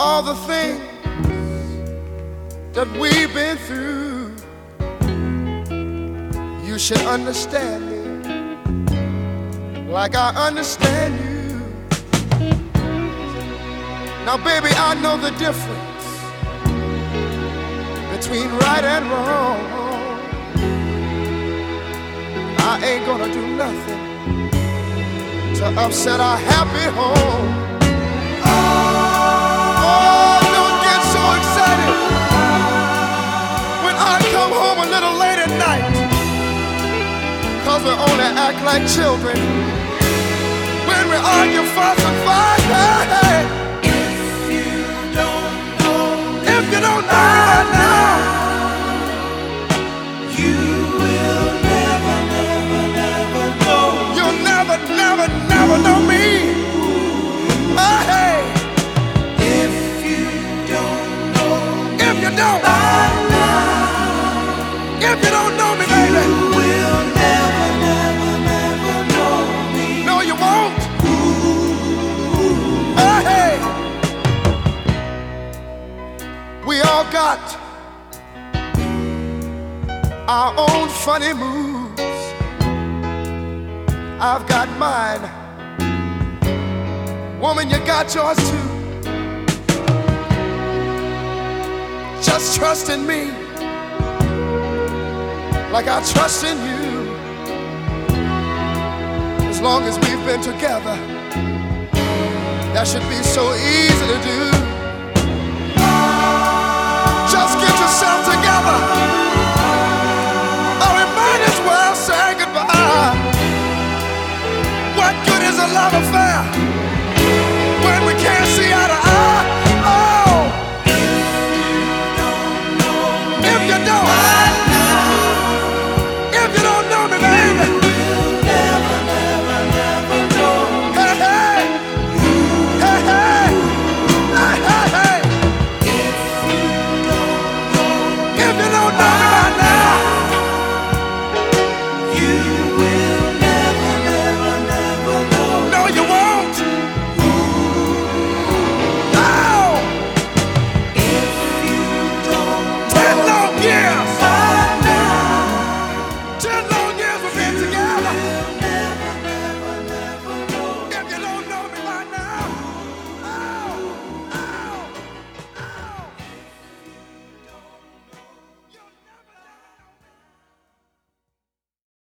all the things that we've been through, you should understand me like I understand you. Now baby, I know the difference between right and wrong. I ain't gonna do nothing to upset our happy home. Oh, don't get so excited when I come home a little late at night, 'cause we only act like children when we argue, fuss and fight. Hey, if you don't know me by now, you will never, never, never know. You'll never, never, never know me. Oh, hey. If you don't know me, if you don't know me, baby, you will never, never, never know me. No, you won't. Oh, hey. We all got our own funny moves. I've got mine. Woman, you got yours too. Just trust in me like I trust in you. As long as we've been together, that should be so easy to do. Just get yourself together, or we might as well say goodbye. What good is a love affair